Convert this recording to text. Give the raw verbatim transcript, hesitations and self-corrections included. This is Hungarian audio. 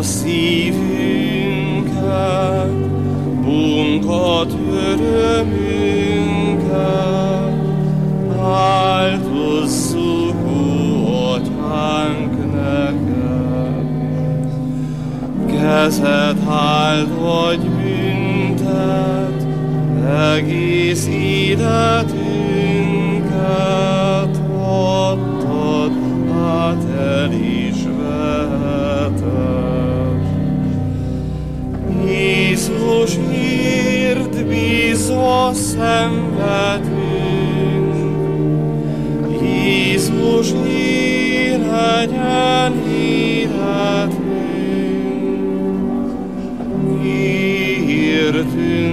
a szívünket, munkat, örömünket, áldozzuk, ó Atyánk, neked. Kezed áldott büntet, egész életünket, adtad át el is veted. Jézusért bízva szenvedünk, Jézusé legyen életünk, mi értünk